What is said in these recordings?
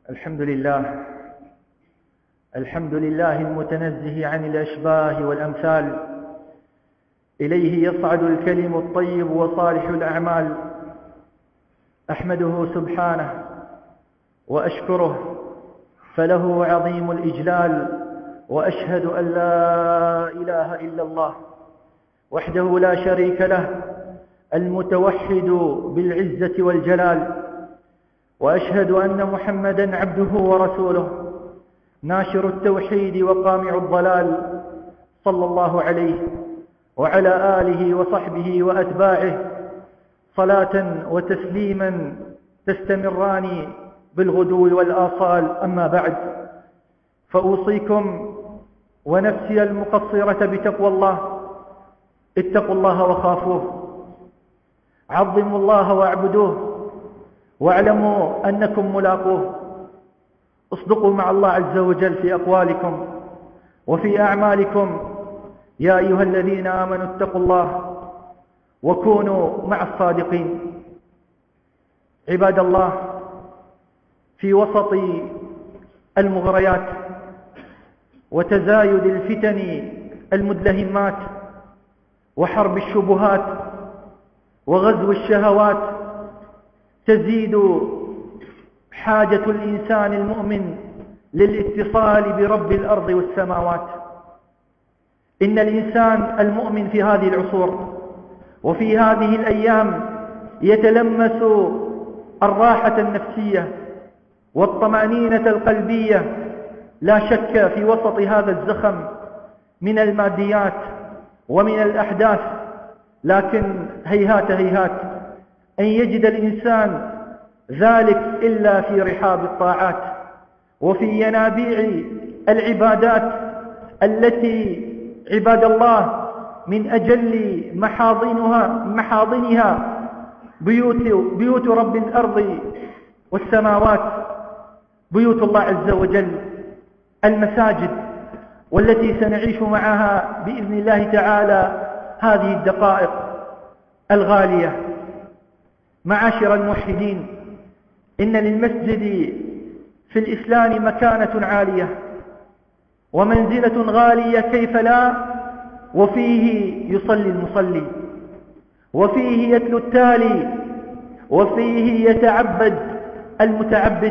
الحمد لله المتنزه عن الأشباه والأمثال، إليه يصعد الكلم الطيب وصالح الأعمال. أحمده سبحانه وأشكره فله عظيم الإجلال، وأشهد أن لا إله إلا الله وحده لا شريك له المتوحد بالعزة والجلال، وأشهد أن محمدا عبده ورسوله ناشر التوحيد وقامع الضلال، صلى الله عليه وعلى آله وصحبه وأتباعه صلاة وتسليما تستمران بالغدو والآصال. أما بعد، فأوصيكم ونفسي المقصرة بتقوى الله. اتقوا الله وخافوه، عظموا الله واعبدوه، واعلموا أنكم ملاقوه. اصدقوا مع الله عز وجل في أقوالكم وفي أعمالكم. يا أيها الذين آمنوا اتقوا الله وكونوا مع الصادقين. عباد الله، في وسط المغريات وتزايد الفتن المدلهمات وحرب الشبهات وغزو الشهوات، تزيد حاجة الإنسان المؤمن للاتصال برب الأرض والسماوات. إن الإنسان المؤمن في هذه العصور وفي هذه الأيام يتلمس الراحة النفسية والطمأنينة القلبية، لا شك في وسط هذا الزخم من الماديات ومن الأحداث. لكن هيهات هيهات أن يجد الإنسان ذلك إلا في رحاب الطاعات وفي ينابيع العبادات التي عباد الله من أجل محاضنها بيوت رب الأرض والسماوات، بيوت الله عز وجل، المساجد، والتي سنعيش معها بإذن الله تعالى هذه الدقائق الغالية. معاشر الموحدين، إن للمسجد في الإسلام مكانة عالية ومنزلة غالية، كيف لا، وفيه يصلي المصلي، وفيه يتلو التالي، وفيه يتعبد المتعبد،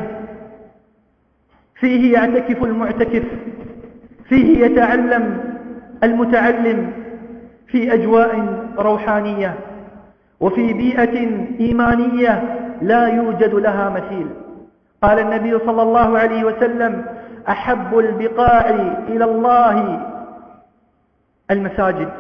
فيه يعتكف المعتكف، فيه يتعلم المتعلم، في أجواء روحانية وفي بيئة إيمانية لا يوجد لها مثيل. قال النبي صلى الله عليه وسلم: أحب البقاع إلى الله المساجد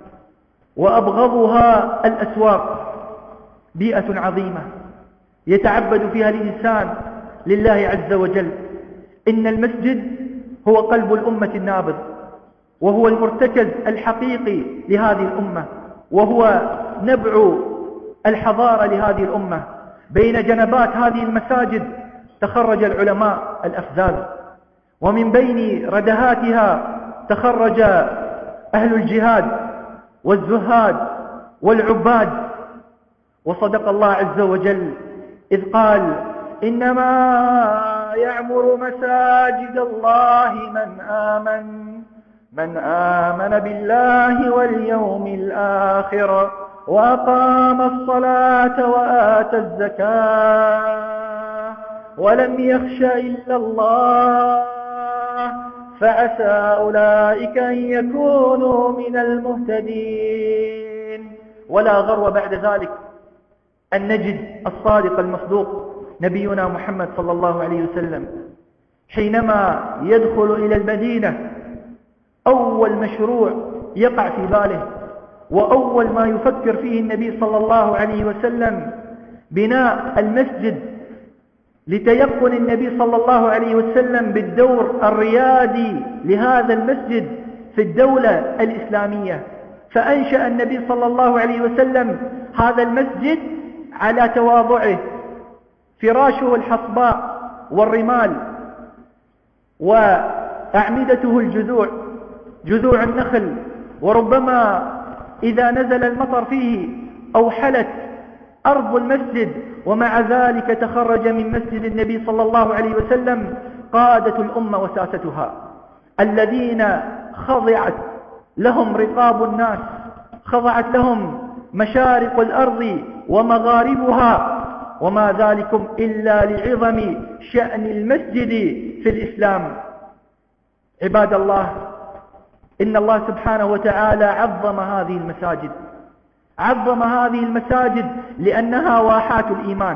وأبغضها الأسواق. بيئة عظيمة يتعبد فيها الإنسان لله عز وجل. إن المسجد هو قلب الأمة النابض، وهو المرتكز الحقيقي لهذه الأمة، وهو نبع الحضارة لهذه الأمة. بين جنبات هذه المساجد تخرج العلماء الأفذاذ، ومن بين ردهاتها تخرج أهل الجهاد والزهاد والعباد. وصدق الله عز وجل إذ قال: إنما يعمر مساجد الله من آمن بالله واليوم الآخر وأقام الصلاة وآتى الزكاة ولم يخش إلا الله فعسى أولئك أن يكونوا من المهتدين. ولا غرو بعد ذلك أن نجد الصادق المصدوق نبينا محمد صلى الله عليه وسلم حينما يدخل إلى المدينة، أول مشروع يقع في باله وأول ما يفكر فيه النبي صلى الله عليه وسلم بناء المسجد، لتيقن النبي صلى الله عليه وسلم بالدور الريادي لهذا المسجد في الدولة الإسلامية. فأنشأ النبي صلى الله عليه وسلم هذا المسجد على تواضعه، فراشه الحصباء والرمال، وأعمدته جذوع النخل، وربما إذا نزل المطر فيه أوحلت أرض المسجد، ومع ذلك تخرج من مسجد النبي صلى الله عليه وسلم قادة الأمة وساستها الذين خضعت لهم رقاب الناس، خضعت لهم مشارق الأرض ومغاربها، وما ذلكم إلا لعظم شأن المسجد في الإسلام. عباد الله، إن الله سبحانه وتعالى عظم هذه المساجد، عظم هذه المساجد لأنها واحات الإيمان،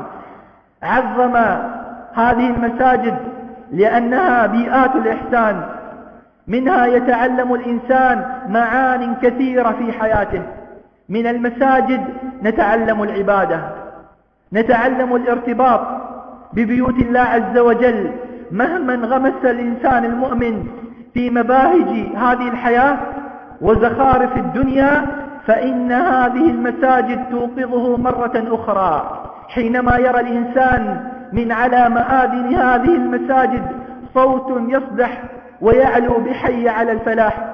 عظم هذه المساجد لأنها بيئات الإحسان، منها يتعلم الإنسان معان كثيرة في حياته. من المساجد نتعلم العبادة، نتعلم الارتباط ببيوت الله عز وجل. مهما انغمس الإنسان المؤمن في مباهج هذه الحياة وزخارف الدنيا، فإن هذه المساجد توقظه مرة أخرى. حينما يرى الإنسان من على مآذن هذه المساجد صوت يصدح ويعلو بحي على الفلاح،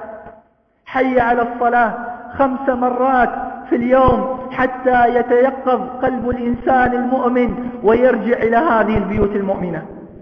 حي على الصلاة 5 مرات في اليوم، حتى يتيقظ قلب الإنسان المؤمن ويرجع إلى هذه البيوت المؤمنة.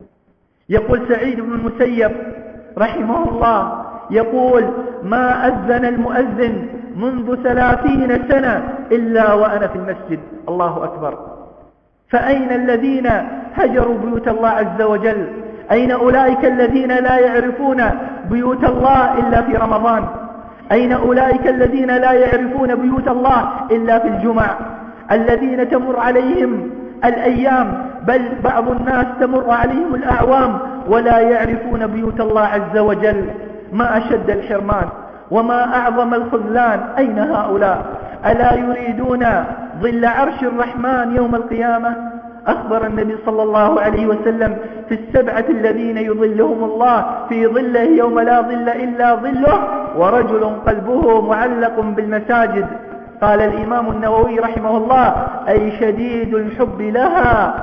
يقول سعيد بن المسيب رحمه الله، يقول: ما أذن المؤذن منذ 30 سنة إلا وأنا في المسجد. الله أكبر. فأين الذين هجروا بيوت الله عز وجل؟ أين أولئك الذين لا يعرفون بيوت الله إلا في رمضان؟ أين أولئك الذين لا يعرفون بيوت الله إلا في الجمعة؟ الذين تمر عليهم الأيام، بل بعض الناس تمر عليهم الأعوام ولا يعرفون بيوت الله عز وجل. ما أشد الحرمان وما أعظم الخذلان. أين هؤلاء؟ ألا يريدون ظل عرش الرحمن يوم القيامة؟ أخبر النبي صلى الله عليه وسلم في 7 الذين يظلهم الله في ظله يوم لا ظل إلا ظله: ورجل قلبه معلق بالمساجد. قال الإمام النووي رحمه الله: أي شديد الحب لها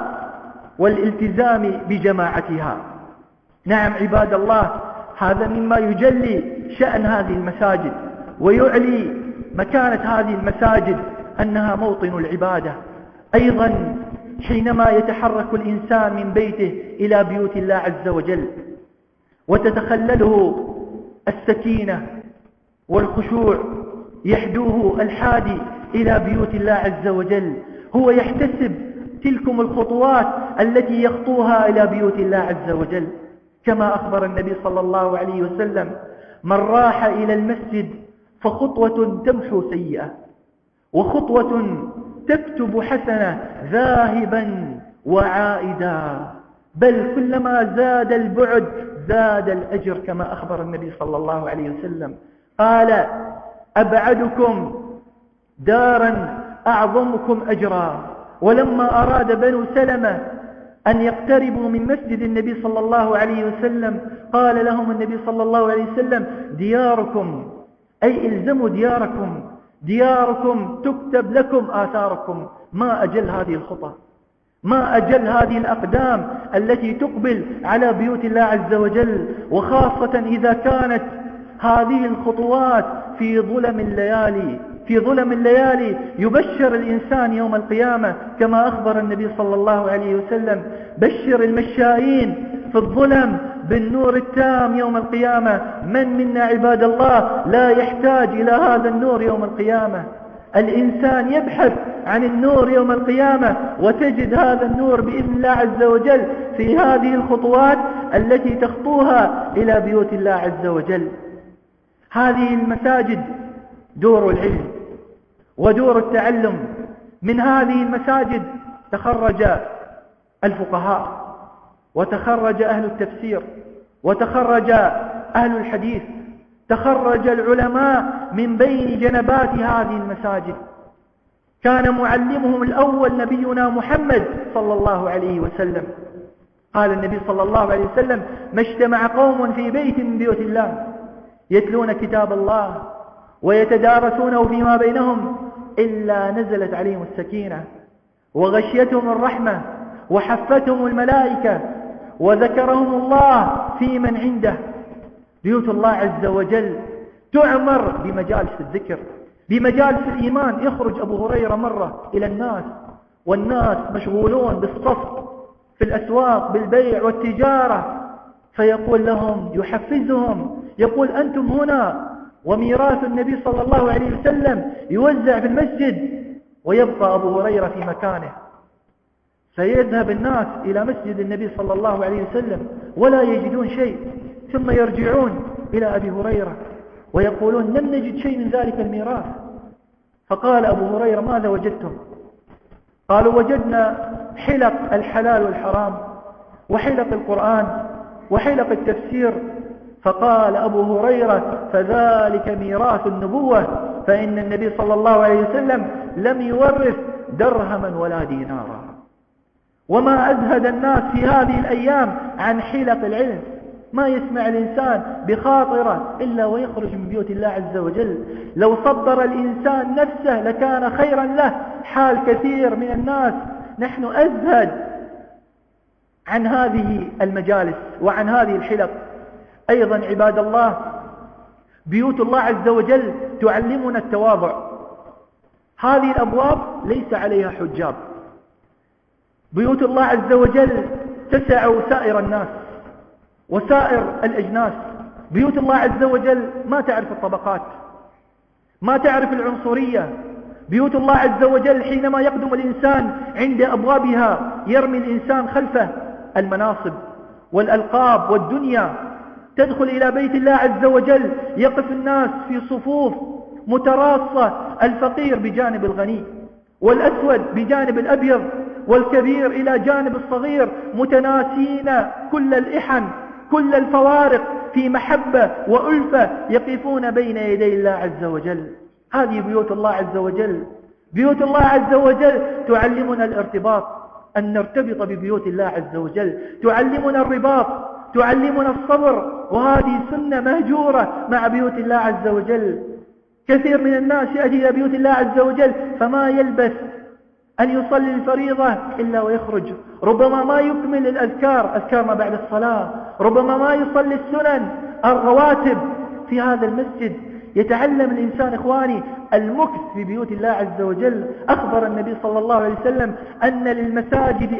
والالتزام بجماعتها. نعم عباد الله، هذا مما يجلي شأن هذه المساجد ويعلي مكانة هذه المساجد، أنها موطن العبادة. أيضا حينما يتحرك الإنسان من بيته إلى بيوت الله عز وجل وتتخلله السكينة والخشوع، يحدوه الحادي إلى بيوت الله عز وجل، هو يحتسب تلكم الخطوات التي يخطوها إلى بيوت الله عز وجل. كما أخبر النبي صلى الله عليه وسلم: من راح إلى المسجد فخطوة تمحو سيئة، وخطوة تكتب حسنة، ذاهبا وعائدا، بل كلما زاد البعد زاد الأجر، كما أخبر النبي صلى الله عليه وسلم. قال: أبعدكم دارا أعظمكم أجرا. ولما أراد بنو سلمة أن يقتربوا من مسجد النبي صلى الله عليه وسلم، قال لهم النبي صلى الله عليه وسلم: دياركم، أي الزموا دياركم، دياركم تكتب لكم آثاركم. ما أجل هذه الخطى، ما أجل هذه الأقدام التي تقبل على بيوت الله عز وجل، وخاصة إذا كانت هذه الخطوات في ظلم الليالي. في ظلم الليالي يبشر الإنسان يوم القيامة، كما أخبر النبي صلى الله عليه وسلم: بشر المشائين في الظلم بالنور التام يوم القيامة. من منا عباد الله لا يحتاج إلى هذا النور يوم القيامة؟ الإنسان يبحث عن النور يوم القيامة، وتجد هذا النور بإذن الله عز وجل في هذه الخطوات التي تخطوها إلى بيوت الله عز وجل. هذه المساجد دور العلم ودور التعلم. من هذه المساجد تخرج الفقهاء، وتخرج أهل التفسير، وتخرج أهل الحديث، تخرج العلماء من بين جنبات هذه المساجد. كان معلمهم الأول نبينا محمد صلى الله عليه وسلم. قال النبي صلى الله عليه وسلم: ما اجتمع قوم في بيت من بيوت الله يتلون كتاب الله ويتدارسونه فيما بينهم إلا نزلت عليهم السكينة وغشيتهم الرحمة وحفتهم الملائكة وذكرهم الله في من عنده. بيوت الله عز وجل تعمر بمجالس الذكر، بمجالس الإيمان. يخرج أبو هريرة مرة إلى الناس والناس مشغولون بالصف في الأسواق بالبيع والتجارة، فيقول لهم يحفزهم يقول أنتم هنا وميراث النبي صلى الله عليه وسلم يوزع في المسجد، ويبقى أبو هريرة في مكانه. فيذهب الناس إلى مسجد النبي صلى الله عليه وسلم ولا يجدون شيء، ثم يرجعون إلى أبي هريرة ويقولون لم نجد شيء من ذلك الميراث. فقال أبو هريرة ماذا وجدتم؟ قالوا وجدنا حلق الحلال والحرام وحلق القرآن وحلق التفسير. فقال أبو هريرة فذلك ميراث النبوة، فإن النبي صلى الله عليه وسلم لم يورث درهما ولا دينارا. وما أزهد الناس في هذه الأيام عن حلق العلم، ما يسمع الإنسان بخاطرة إلا ويخرج من بيوت الله عز وجل. لو صبر الإنسان نفسه لكان خيرا له، حال كثير من الناس. نحن أزهد عن هذه المجالس وعن هذه الحلق. أيضا عباد الله، بيوت الله عز وجل تعلمنا التواضع. هذه الأبواب ليس عليها حجاب. بيوت الله عز وجل تسع سائر الناس وسائر الأجناس. بيوت الله عز وجل ما تعرف الطبقات، ما تعرف العنصرية. بيوت الله عز وجل حينما يقدم الإنسان عند أبوابها يرمي الإنسان خلفه المناصب والألقاب والدنيا. تدخل إلى بيت الله عز وجل يقف الناس في صفوف متراصة، الفقير بجانب الغني والأسود بجانب الأبيض والكبير إلى جانب الصغير، متناسين كل الإحن كل الفوارق في محبة وألفة، يقفون بين يدي الله عز وجل. هذه بيوت الله عز وجل. بيوت الله عز وجل تعلمنا الارتباط، أن نرتبط ببيوت الله عز وجل، تعلمنا الرباط، تعلمنا الصبر، وهذه سنة مهجورة مع بيوت الله عز وجل. كثير من الناس يأتي إلى بيوت الله عز وجل فما يلبث أن يصلي الفريضة إلا ويخرج، ربما ما يكمل الأذكار، أذكار ما بعد الصلاة، ربما ما يصلي السنن الرواتب في هذا المسجد. يتعلم الإنسان إخواني المكث في بيوت الله عز وجل. أخبر النبي صلى الله عليه وسلم أن للمساجد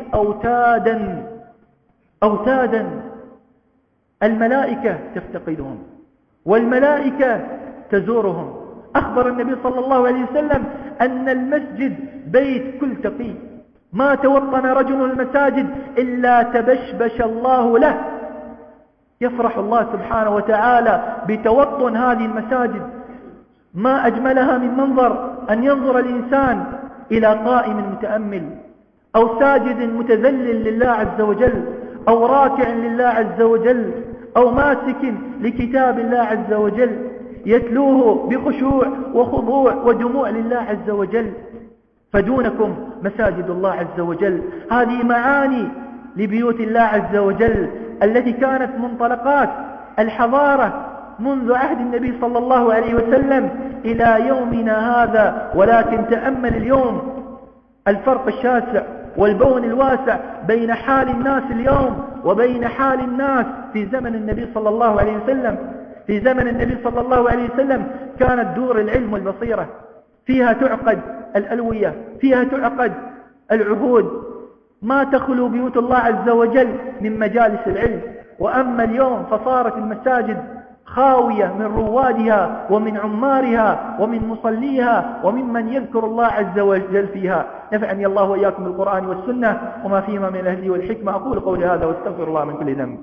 أوتادا الملائكة تفتقدهم والملائكة تزورهم. أخبر النبي صلى الله عليه وسلم أن المسجد بيت كل تقي، ما توطن رجل المساجد إلا تبشبش الله له. يفرح الله سبحانه وتعالى بتوطن هذه المساجد. ما أجملها من منظر أن ينظر الإنسان إلى قائم متأمل أو ساجد متذلل لله عز وجل أو راكع لله عز وجل أو ماسك لكتاب الله عز وجل يتلوه بخشوع وخضوع ودموع لله عز وجل. فدونكم مساجد الله عز وجل. هذه معاني لبيوت الله عز وجل التي كانت منطلقات الحضارة منذ عهد النبي صلى الله عليه وسلم إلى يومنا هذا. ولكن تأمل اليوم الفرق الشاسع والبون الواسع بين حال الناس اليوم وبين حال الناس في زمن النبي صلى الله عليه وسلم. في زمن النبي صلى الله عليه وسلم كانت دور العلم والبصيرة، فيها تعقد الألوية، فيها تعقد العهود، ما تخلو بيوت الله عز وجل من مجالس العلم. وأما اليوم فصارت المساجد خاوية من روادها ومن عمارها ومن مصليها وممن يذكر الله عز وجل فيها. نفعني الله وإياكم بالقرآن والسنة وما فيهما من الهدي والحكمة. أقول قولي هذا واستغفر الله من كل ذنب.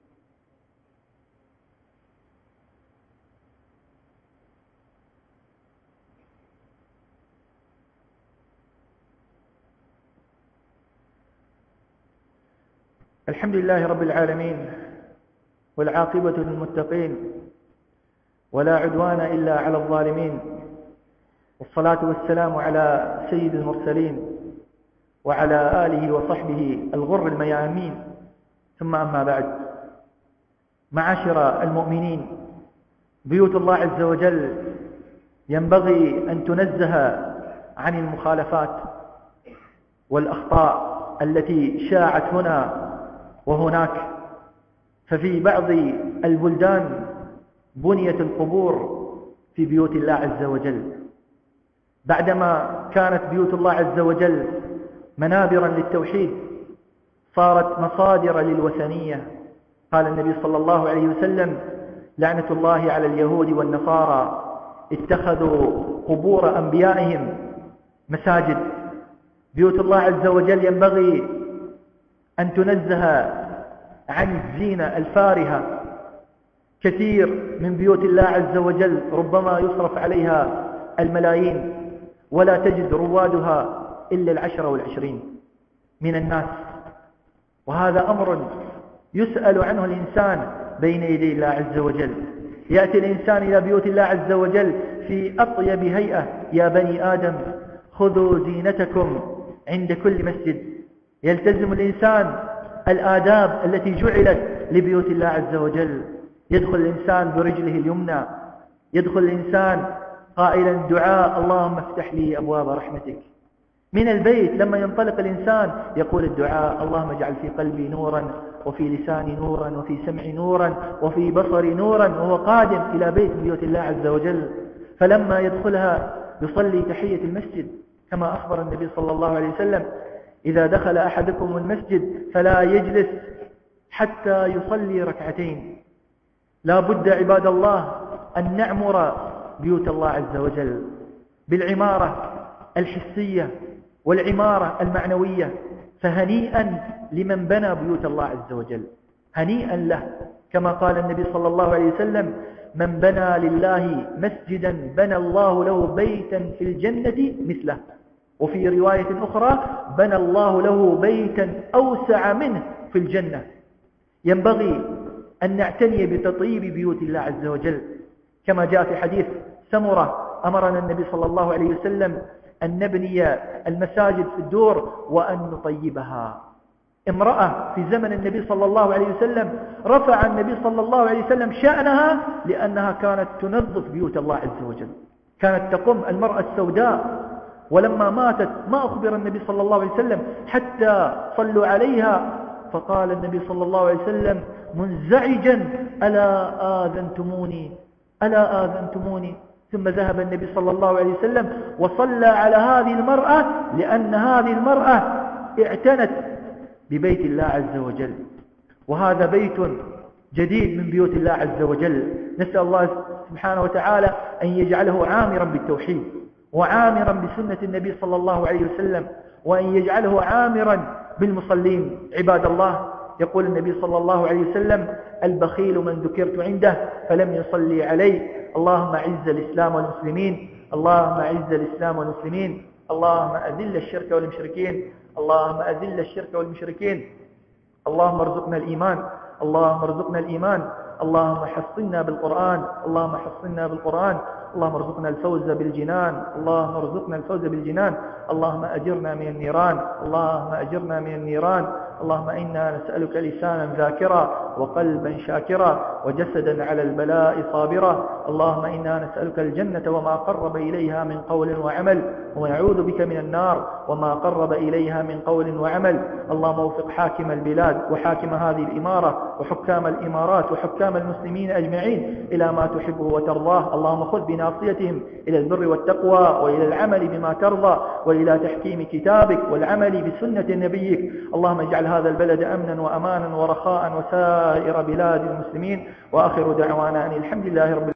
الحمد لله رب العالمين، والعاقبة للمتقين، ولا عدوان إلا على الظالمين، والصلاة والسلام على سيد المرسلين وعلى آله وصحبه الغر الميامين، ثم أما بعد. معاشر المؤمنين، بيوت الله عز وجل ينبغي أن تنزه عن المخالفات والأخطاء التي شاعت هنا وهناك. ففي بعض البلدان بنيت القبور في بيوت الله عز وجل، بعدما كانت بيوت الله عز وجل منابرا للتوحيد صارت مصادر للوثنية. قال النبي صلى الله عليه وسلم: لعنة الله على اليهود والنصارى اتخذوا قبور أنبيائهم مساجد. بيوت الله عز وجل ينبغي أن تنزه عن الزينة الفارهة. كثير من بيوت الله عز وجل ربما يصرف عليها الملايين ولا تجد روادها إلا 10 و20 من الناس، وهذا أمر يسأل عنه الإنسان بين يدي الله عز وجل. يأتي الإنسان إلى بيوت الله عز وجل في أطيب هيئة: يا بني آدم خذوا زينتكم عند كل مسجد. يلتزم الإنسان الآداب التي جعلت لبيوت الله عز وجل. يدخل الإنسان برجله اليمنى، يدخل الإنسان قائلا دعاء: اللهم افتح لي أبواب رحمتك. من البيت لما ينطلق الإنسان يقول الدعاء: اللهم اجعل في قلبي نورا، وفي لساني نورا، وفي سمعي نورا، وفي بصري نورا، وهو قادم إلى بيوت الله عز وجل. فلما يدخلها يصلي تحية المسجد كما أخبر النبي صلى الله عليه وسلم: إذا دخل أحدكم المسجد فلا يجلس حتى يصلي ركعتين. لا بد عباد الله أن نعمر بيوت الله عز وجل بالعمارة الحسية والعمارة المعنوية. فهنيئا لمن بنى بيوت الله عز وجل، هنيئا له، كما قال النبي صلى الله عليه وسلم: من بنى لله مسجدا بنى الله له بيتا في الجنة مثله. وفي رواية أخرى: بنى الله له بيتا أوسع منه في الجنة. ينبغي أن نعتني بتطيب بيوت الله عز وجل، كما جاء في حديث سمرة: أمرنا النبي صلى الله عليه وسلم أن نبني المساجد في الدور وأن نطيبها. امرأة في زمن النبي صلى الله عليه وسلم رفع النبي صلى الله عليه وسلم شأنها لأنها كانت تنظف بيوت الله عز وجل. كانت تقوم المرأة السوداء، ولما ماتت ما أخبر النبي صلى الله عليه وسلم حتى صلوا عليها، فقال النبي صلى الله عليه وسلم منزعجا: ألا آذنتموني، ألا آذنتموني. ثم ذهب النبي صلى الله عليه وسلم وصلى على هذه المرأة، لأن هذه المرأة اعتنت ببيت الله عز وجل. وهذا بيت جديد من بيوت الله عز وجل. نسأل الله سبحانه وتعالى أن يجعله عامرا بالتوحيد، وعامرا بسنة النبي صلى الله عليه وسلم، وأن يجعله عامرا بالمصلين. عباد الله، يقول النبي صلى الله عليه وسلم: البخيل من ذكرت عنده فلم يصلي عليه. اللهم أعز الإسلام والمسلمين، اللهم أعز الإسلام والمسلمين، اللهم أذل الشرك والمشركين، اللهم أذل الشرك والمشركين، اللهم ارزقنا الإيمان، اللهم ارزقنا الإيمان، اللهم حصنا بالقرآن، اللهم حصنا بالقرآن، اللهم ارزقنا الفوز بالجنان، اللهم ارزقنا الفوز بالجنان، اللهم أجرنا من النيران، اللهم أجرنا من النيران. اللهم إنا نسألك لسانا ذاكرا وقلبا شاكرا وجسدا على البلاء صابرا. اللهم إنا نسألك الجنة وما قرب إليها من قول وعمل، ونعوذ بك من النار وما قرب إليها من قول وعمل. اللهم وفق حاكم البلاد وحاكم هذه الإمارة وحكام الإمارات وحكام المسلمين أجمعين إلى ما تحبه وترضاه. اللهم خذ بناصيتهم إلى البر والتقوى وإلى العمل بما ترضى وإلى تحكيم كتابك والعمل بسنة نبيك. اللهم اجعل هذا البلد أمنا وأمانا ورخاء وسائر بلاد المسلمين. وآخر دعوانا أن الحمد لله رب العالمين.